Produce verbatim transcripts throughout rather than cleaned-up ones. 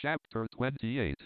Chapter twenty-eight.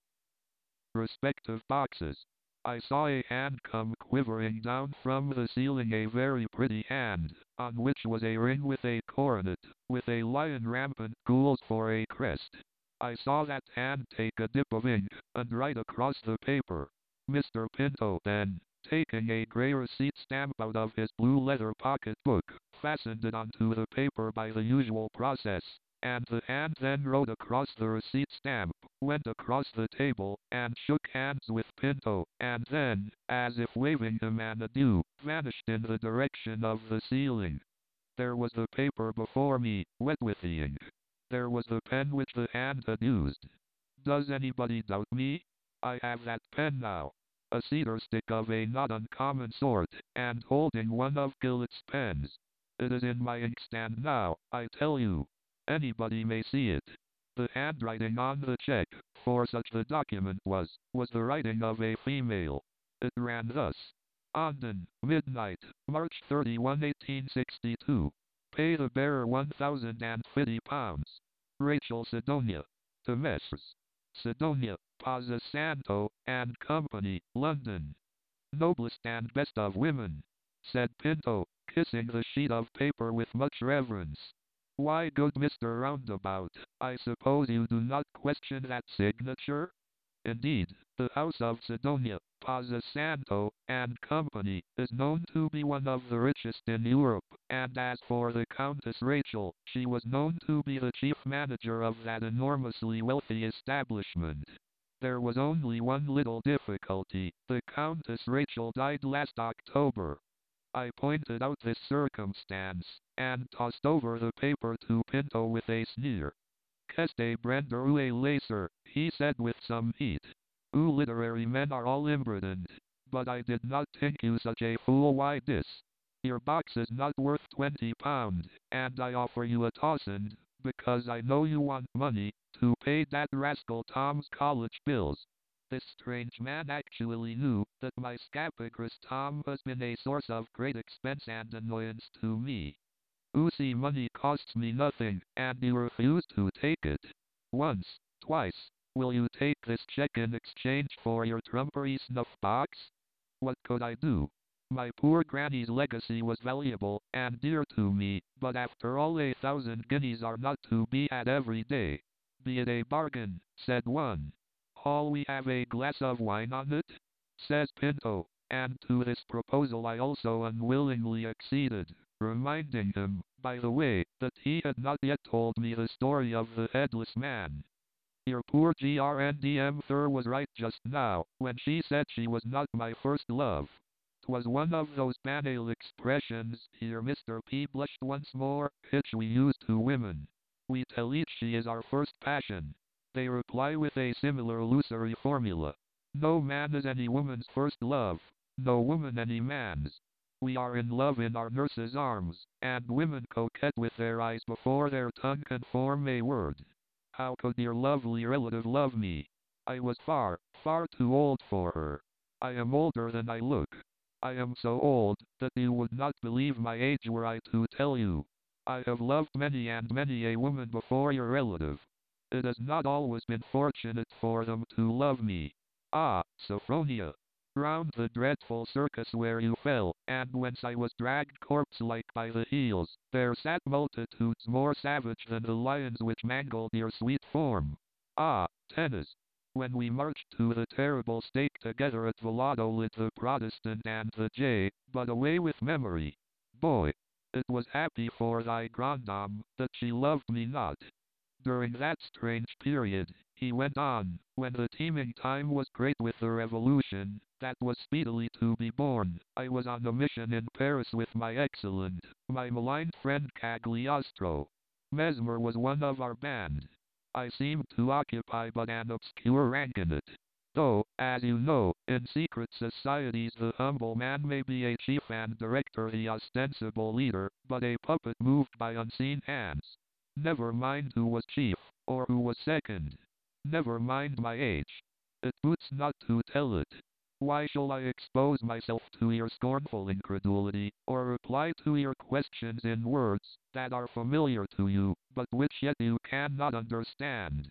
Respective boxes. I saw a hand come quivering down from the ceiling, a very pretty hand, on which was a ring with a coronet, with a lion rampant gules for a crest. I saw that hand take a dip of ink, and write across the paper. Mister Pinto then, taking a grey receipt stamp out of his blue leather pocket book, fastened it onto the paper by the usual process, and the hand then wrote across the receipt stamp, went across the table, and shook hands with Pinto, and then, as if waving him an adieu, vanished in the direction of the ceiling. There was the paper before me, wet with the ink. There was the pen which the hand had used. Does anybody doubt me? I have that pen now. A cedar stick of a not uncommon sort, and holding one of Gillett's pens. It is in my inkstand now, I tell you. Anybody may see it. The handwriting on the check, for such the document was, was the writing of a female. It ran thus: Onden, midnight, March thirty-first, eighteen sixty-two. Pay the bearer one thousand fifty pounds. Rachel Sidonia. To Messrs. Sidonia, Pazza Santo, and Company, London. Noblest and best of women, said Pinto, kissing the sheet of paper with much reverence. Why, good Mister Roundabout, I suppose you do not question that signature? Indeed, the house of Sidonia, Pazza Santo, and Company, is known to be one of the richest in Europe, and as for the Countess Rachel, she was known to be the chief manager of that enormously wealthy establishment. There was only one little difficulty: the Countess Rachel died last October. I pointed out this circumstance, and tossed over the paper to Pinto with a sneer. Qu'est-ce brender ou a lacer, he said with some heat. You literary men are all imprudent, but I did not think you such a fool. Why this? Your box is not worth twenty pound, and I offer you a thousand, because I know you want money, to pay that rascal Tom's college bills. This strange man actually knew that my scapegrace Tom has been a source of great expense and annoyance to me. You see, money costs me nothing, and you refuse to take it. Once, twice. Will you take this check in exchange for your trumpery snuff box? What could I do? My poor granny's legacy was valuable and dear to me, but after all, a thousand guineas are not to be had every day. Be it a bargain, said one. Shall we have a glass of wine on it? Says Pinto, and to this proposal I also unwillingly acceded, reminding him, by the way, that he had not yet told me the story of the headless man. Your poor Grandm Thur was right just now, when she said she was not my first love. 'Twas one of those banal expressions, here Mister P blushed once more, which we use to women. We tell each she is our first passion. They reply with a similar illusory formula. No man is any woman's first love, no woman any man's. We are in love in our nurse's arms, and women coquette with their eyes before their tongue can form a word. How could your lovely relative love me? I was far, far too old for her. I am older than I look. I am so old that you would not believe my age were I to tell you. I have loved many and many a woman before your relative. It has not always been fortunate for them to love me. Ah, Sophronia! Round the dreadful circus where you fell, and whence I was dragged corpse-like by the heels, there sat multitudes more savage than the lions which mangled your sweet form. Ah, Tennis! When we marched to the terrible stake together at Valladolid, the Protestant and the J, but away with memory. Boy! It was happy for thy grandam that she loved me not. During that strange period, he went on, when the teeming time was great with the revolution that was speedily to be born, I was on a mission in Paris with my excellent, my maligned friend Cagliostro. Mesmer was one of our band. I seemed to occupy but an obscure rank in it. Though, as you know, in secret societies the humble man may be a chief and director, the ostensible leader, but a puppet moved by unseen hands. Never mind who was chief, or who was second. Never mind my age. It boots not to tell it. Why shall I expose myself to your scornful incredulity, or reply to your questions in words that are familiar to you, but which yet you cannot understand?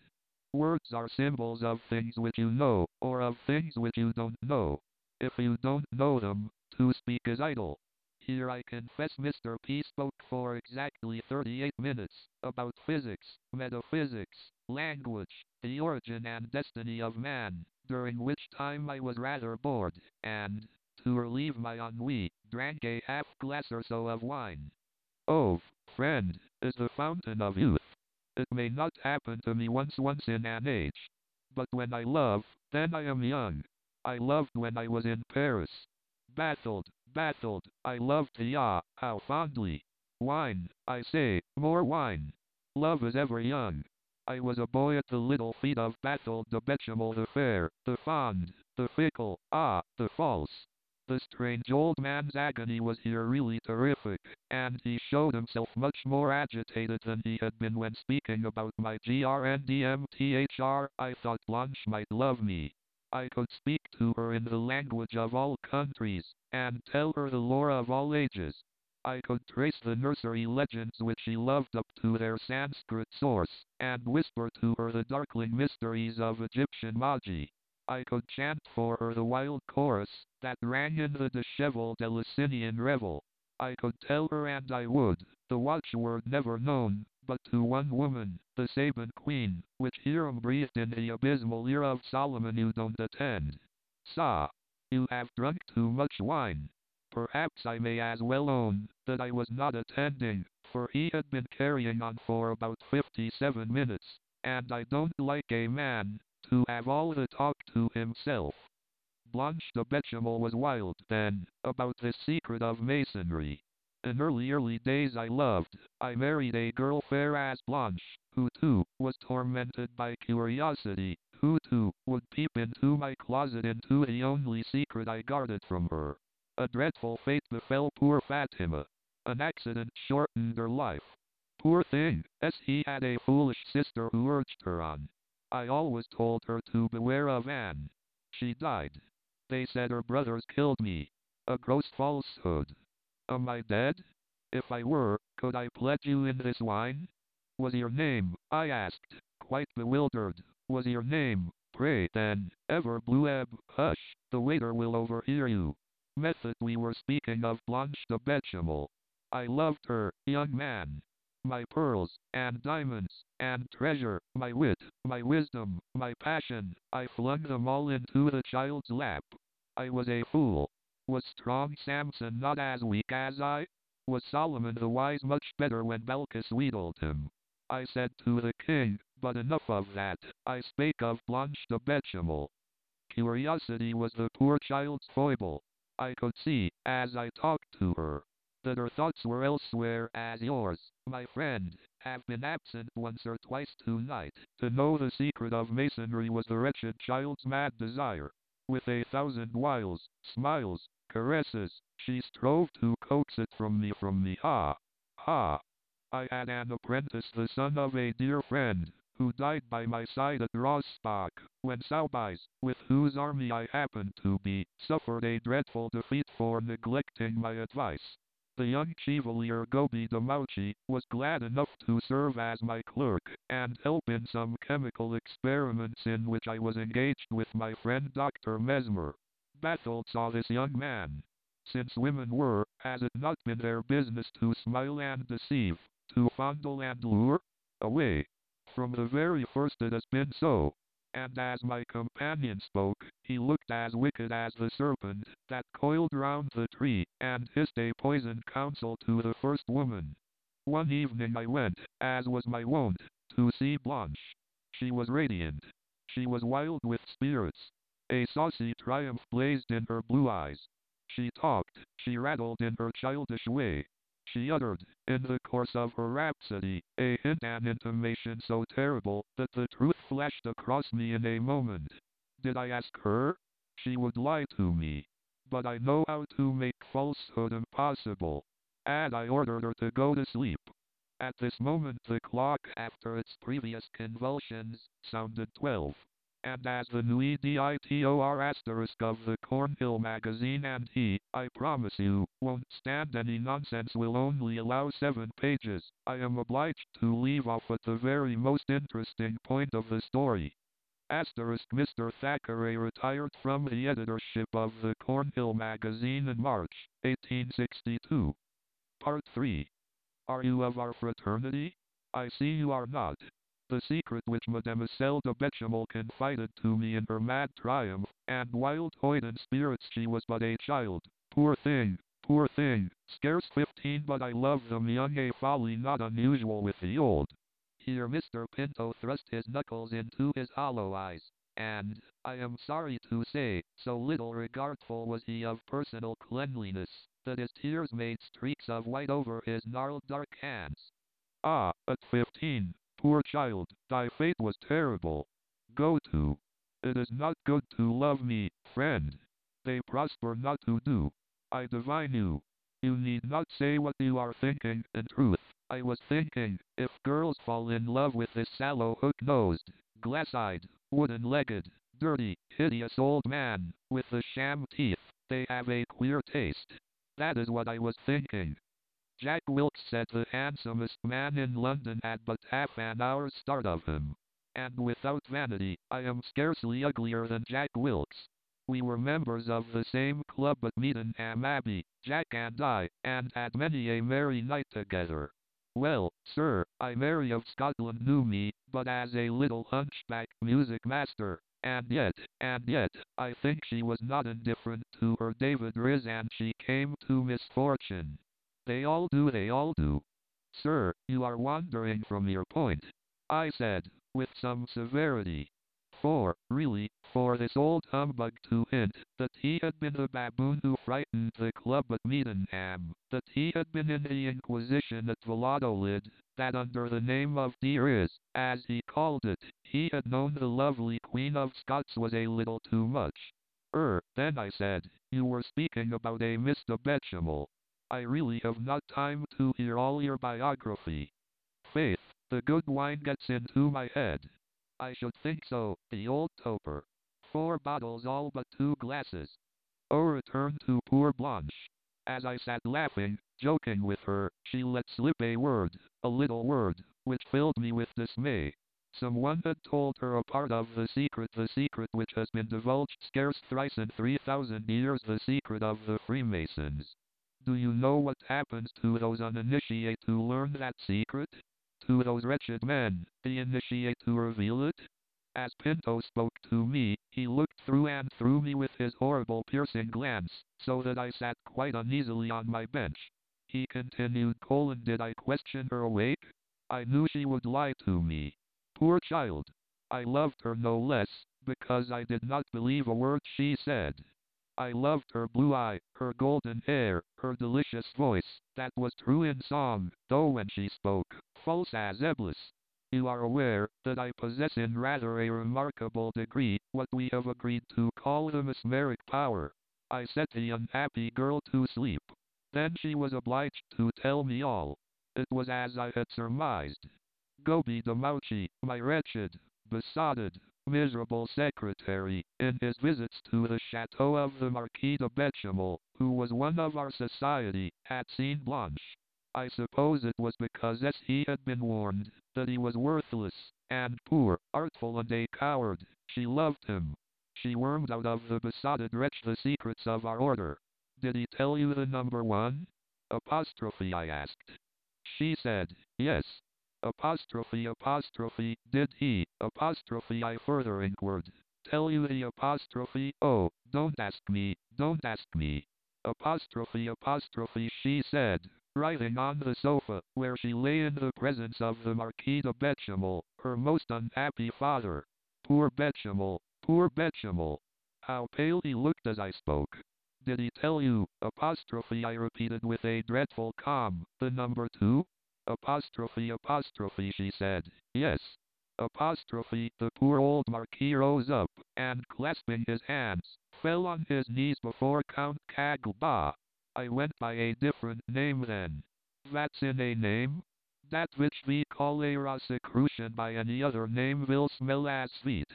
Words are symbols of things which you know, or of things which you don't know. If you don't know them, to speak is idle. Here I confess Mister P spoke for exactly thirty-eight minutes, about physics, metaphysics, language, the origin and destiny of man, during which time I was rather bored, and, to relieve my ennui, drank a half glass or so of wine. Oh, friend, is the fountain of youth. It may not happen to me once once in an age. But when I love, then I am young. I loved when I was in Paris. Baffled, baffled, I loved the ah, how fondly. Wine, I say, more wine. Love is ever young. I was a boy at the little feet of Bathilde de Bechamel the fair, the fond, the fickle, ah, the false. The strange old man's agony was here really terrific, and he showed himself much more agitated than he had been when speaking about my grandmthr. I thought Blanche might love me. I could speak to her in the language of all countries, and tell her the lore of all ages. I could trace the nursery legends which she loved up to their Sanskrit source, and whisper to her the darkling mysteries of Egyptian Magi. I could chant for her the wild chorus that rang in the disheveled Eleusinian revel. I could tell her, and I would, the watchword never known, but to one woman, the Saban queen, which Hiram breathed in the abysmal ear of Solomon. You don't attend. Sa, you have drunk too much wine. Perhaps I may as well own that I was not attending, for he had been carrying on for about fifty-seven minutes, and I don't like a man to have all the talk to himself. Blanche de Bechamel was wild then, about this secret of masonry. In early, early days I loved, I married a girl fair as Blanche, who too, was tormented by curiosity, who too, would peep into my closet into the only secret I guarded from her. A dreadful fate befell poor Fatima. An accident shortened her life. Poor thing, as he had a foolish sister who urged her on. I always told her to beware of Anne. She died. They said her brothers killed me. A gross falsehood. Am I dead? If I were, could I pledge you in this wine? Was your name, I asked, quite bewildered, was your name, pray then, ever Blueb? Hush, the waiter will overhear you. Method, we were speaking of Blanche de Bechamel. I loved her, young man. My pearls, and diamonds, and treasure, my wit, my wisdom, my passion, I flung them all into the child's lap. I was a fool. Was strong Samson not as weak as I? Was Solomon the wise much better when Balkis wheedled him? I said to the king, but enough of that, I spake of Blanche de Bechamel. Curiosity was the poor child's foible. I could see, as I talked to her, that her thoughts were elsewhere, as yours, my friend, have been absent once or twice tonight. To know the secret of masonry was the wretched child's mad desire. With a thousand wiles, smiles, caresses, she strove to coax it from me from me. Ha! Ha! I had an apprentice, the son of a dear friend, who died by my side at Rossbach, when Soubise, with whose army I happened to be, suffered a dreadful defeat for neglecting my advice. The young Chevalier Gobi de Mauchi was glad enough to serve as my clerk, and help in some chemical experiments in which I was engaged with my friend Doctor Mesmer. Bathilde saw this young man. Since women were, has it not been their business to smile and deceive, to fondle and lure? Away. From the very first it has been so. And as my companion spoke, he looked as wicked as the serpent that coiled round the tree, and hissed a poisoned counsel to the first woman. One evening I went, as was my wont, to see Blanche. She was radiant. She was wild with spirits. A saucy triumph blazed in her blue eyes. She talked, she rattled in her childish way. She uttered, in the course of her rhapsody, a hint, an intimation so terrible that the truth flashed across me in a moment. Did I ask her? She would lie to me. But I know how to make falsehood impossible. And I ordered her to go to sleep. At this moment the clock, after its previous convulsions, sounded twelve. and as the new editor asterisk of the Cornhill magazine, and he, I promise you, won't stand any nonsense, will only allow seven pages, I am obliged to leave off at the very most interesting point of the story. Asterisk Mister Thackeray retired from the editorship of the Cornhill magazine in March eighteen sixty-two. Part three. Are you of our fraternity? I see you are not. The secret which Mademoiselle de Bechamel confided to me in her mad triumph, and wild hoyden spirits, she was but a child. Poor thing, poor thing, scarce fifteen, but I love them young, a folly not unusual with the old. Here Mister Pinto thrust his knuckles into his hollow eyes, and, I am sorry to say, so little regardful was he of personal cleanliness, that his tears made streaks of white over his gnarled dark hands. Ah, at fifteen, poor child, thy fate was terrible. Go to. It is not good to love me, friend. They prosper not who do. I divine you. You need not say what you are thinking. In truth, I was thinking, if girls fall in love with this sallow, hook-nosed, glass-eyed, wooden-legged, dirty, hideous old man, with the sham teeth, they have a queer taste. That is what I was thinking. Jack Wilkes said the handsomest man in London had but half an hour's start of him. And without vanity, I am scarcely uglier than Jack Wilkes. We were members of the same club at Meadenham Abbey, Jack and I, and had many a merry night together. Well, sir, I Mary of Scotland knew me, but as a little hunchback music master, and yet, and yet, I think she was not indifferent to her David Riz, and she came to misfortune. They all do, they all do. Sir, you are wandering from your point, I said, with some severity. For, really, for this old humbug to hint that he had been the baboon who frightened the club at Meadenham, that he had been in the Inquisition at Valladolid, that under the name of De Riz, as he called it, he had known the lovely Queen of Scots, was a little too much. Er, then I said, you were speaking about a Miss de Bechamel. I really have not time to hear all your biography. Faith, the good wine gets into my head. I should think so, the old toper. Four bottles, all but two glasses. Oh, return to poor Blanche. As I sat laughing, joking with her, she let slip a word, a little word, which filled me with dismay. Someone had told her a part of the secret, the secret which has been divulged scarce thrice in three thousand years, the secret of the Freemasons. Do you know what happens to those uninitiated who learn that secret? To those wretched men, the initiate who reveal it? As Pinto spoke to me, he looked through and through me with his horrible piercing glance, so that I sat quite uneasily on my bench. He continued, colon, did I question her awake? I knew she would lie to me. Poor child! I loved her no less, because I did not believe a word she said. I loved her blue eye, her golden hair, her delicious voice, that was true in song, though when she spoke, false as Eblis. You are aware that I possess in rather a remarkable degree what we have agreed to call the mesmeric power. I set the unhappy girl to sleep. Then she was obliged to tell me all. It was as I had surmised. Gobi de Mauchi, my wretched, besotted, miserable secretary, in his visits to the chateau of the Marquis de Bechamel, who was one of our society, had seen Blanche. I suppose it was because as he had been warned that he was worthless, and poor, artful, and a coward, she loved him. She wormed out of the besotted wretch the secrets of our order. Did he tell you the number one? Apostrophe, I asked. She said, yes. Apostrophe, apostrophe, did he, apostrophe, I further inquired, tell you the apostrophe? Oh, don't ask me, don't ask me. Apostrophe, apostrophe, she said, writhing on the sofa, where she lay in the presence of the Marquis de Bechamel, her most unhappy father. Poor Bechamel, poor Bechamel. How pale he looked as I spoke. Did he tell you, apostrophe, I repeated with a dreadful calm, the number two? Apostrophe, apostrophe, she said, yes. Apostrophe, the poor old Marquis rose up, and clasping his hands, fell on his knees before Count Cagleba. I went by a different name then. That's in a name? That which we call a Rosicrucian by any other name will smell as sweet.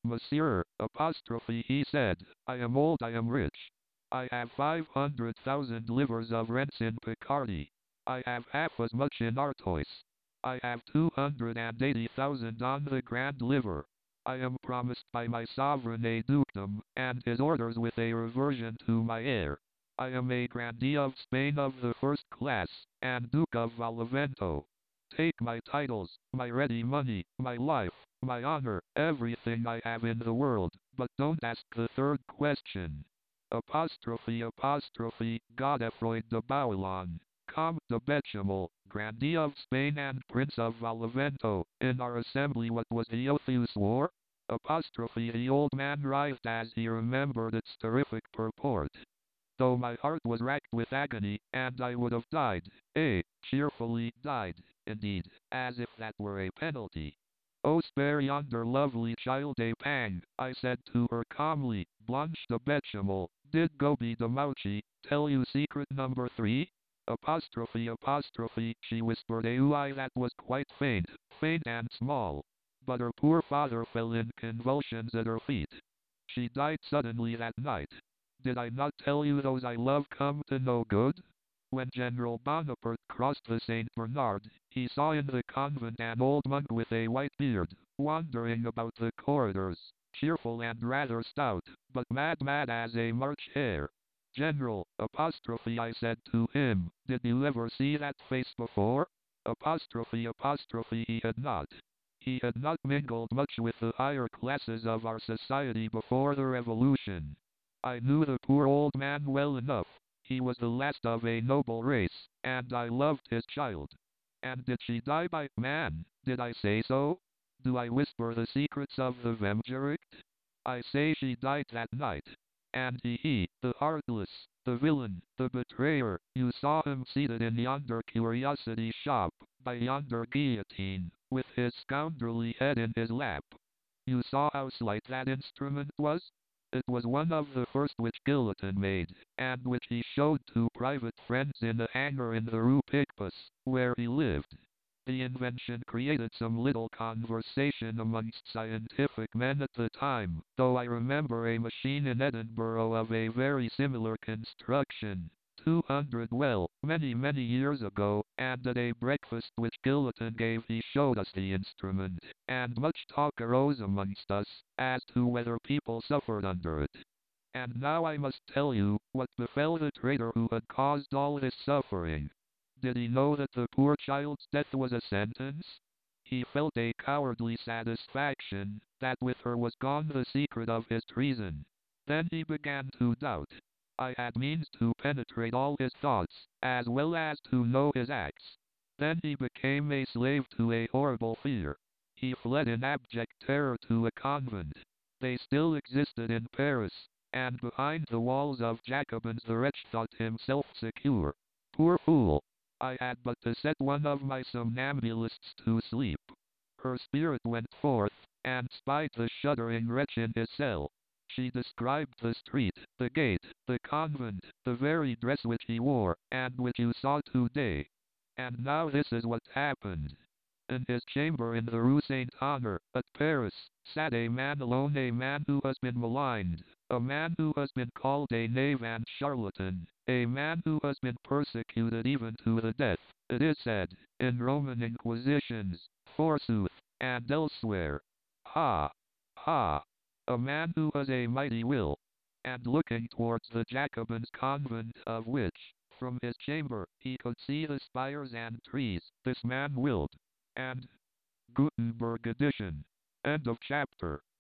Monsieur, apostrophe, he said, I am old, I am rich. I have five hundred thousand livres of rents in Picardy. I have half as much in Artois. I have two hundred eighty thousand on the Grand Liver. I am promised by my sovereign a dukedom, and his orders with a reversion to my heir. I am a grandee of Spain of the first class, and Duke of Valevento. Take my titles, my ready money, my life, my honor, everything I have in the world, but don't ask the third question. Apostrophe apostrophe Godefroid de Bouillon, Comte de Bechamel, Grandee of Spain and Prince of Valevento, in our assembly what was the oath you swore? Apostrophe the old man writhed as he remembered its terrific purport. Though my heart was racked with agony, and I would have died, eh, cheerfully died, indeed, as if that were a penalty. Oh, spare yonder lovely child a pang, I said to her calmly. Blanche de Bechamel, did Gobi de Mauchi tell you secret number three? Apostrophe apostrophe, she whispered a ui that was quite faint, faint and small. But her poor father fell in convulsions at her feet. She died suddenly that night. Did I not tell you those I love come to no good? When General Bonaparte crossed the Saint Bernard, he saw in the convent an old monk with a white beard, wandering about the corridors, cheerful and rather stout, but mad mad as a March hare. General, apostrophe, I said to him, did you ever see that face before? Apostrophe apostrophe he had not. He had not mingled much with the higher classes of our society before the Revolution. I knew the poor old man well enough. He was the last of a noble race, and I loved his child. And did she die by man? Did I say so? Do I whisper the secrets of the Vemgericht? I say she died that night. And he, he, the heartless, the villain, the betrayer, you saw him seated in yonder curiosity shop, by yonder guillotine, with his scoundrelly head in his lap. You saw how slight that instrument was? It was one of the first which Guillotin made, and which he showed to private friends in a hangar in the Rue Picpus, where he lived. The invention created some little conversation amongst scientific men at the time, though I remember a machine in Edinburgh of a very similar construction, two hundred well, many many years ago, and at a breakfast which Guillotin gave he showed us the instrument, and much talk arose amongst us, as to whether people suffered under it. And now I must tell you, what befell the traitor who had caused all this suffering. Did he know that the poor child's death was a sentence? He felt a cowardly satisfaction, that with her was gone the secret of his treason. Then he began to doubt. I had means to penetrate all his thoughts, as well as to know his acts. Then he became a slave to a horrible fear. He fled in abject terror to a convent. They still existed in Paris, and behind the walls of Jacobins the wretch thought himself secure. Poor fool! I had but to set one of my somnambulists to sleep. Her spirit went forth, and spied the shuddering wretch in his cell. She described the street, the gate, the convent, the very dress which he wore, and which you saw today. And now this is what happened. In his chamber in the Rue Saint-Honor, at Paris, sat a man alone, a man who has been maligned, a man who has been called a knave and charlatan, a man who has been persecuted even to the death, it is said, in Roman inquisitions, forsooth, and elsewhere. Ha! Ha! A man who has a mighty will. And looking towards the Jacobins' convent, of which, from his chamber, he could see the spires and trees, this man willed. And Gutenberg edition. End of chapter.